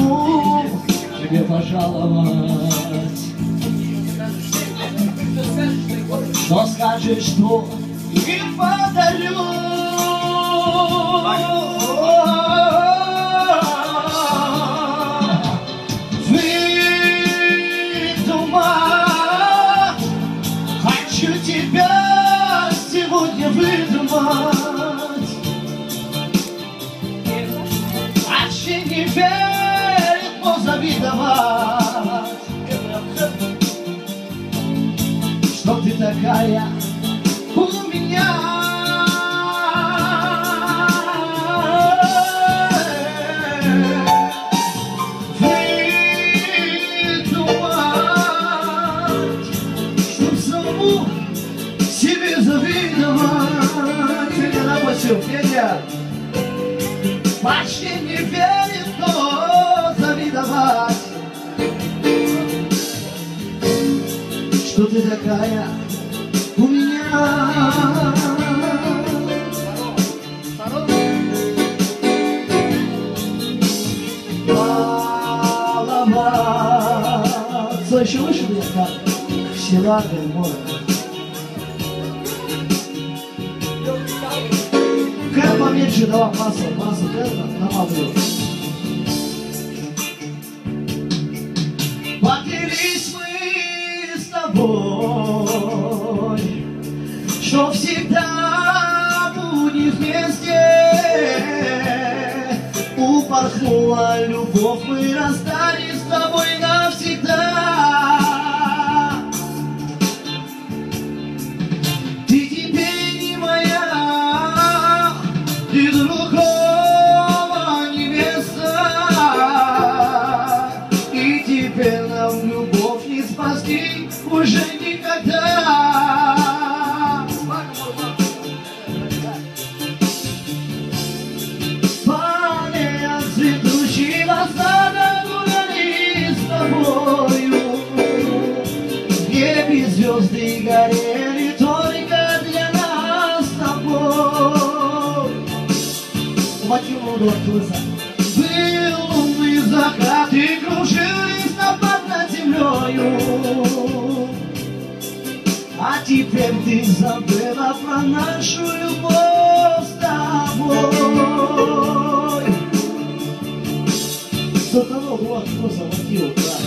могу тебе пожаловать. Но скажешь, что не подарю. Выдумать, хочу тебя сегодня выдумать. Вообще не верит, но завидовать, что ты такая у меня. Выдумать, чтоб самому себе завидовать. Федя напустил, Федя. Почти не верит, но завидовать, что ты такая у меня. Баловаться еще выше меня, как села море. Как поменьше давай массу теста на мавлю. Поделись мы с тобой, что всегда будем вместе. Упорхнула любовь, мы расстались с тобой навсегда. Ты теперь не моя, ты другого невеста, и теперь нам любовь не спасти уже никогда. Полет цветущего сада гуляли с тобою, в небе звезды горели только для нас с тобой. Был лунный закат и кружились над землею. А теперь ты забыла про нашу любовь с тобой. Сатана, вот кто заводил, да.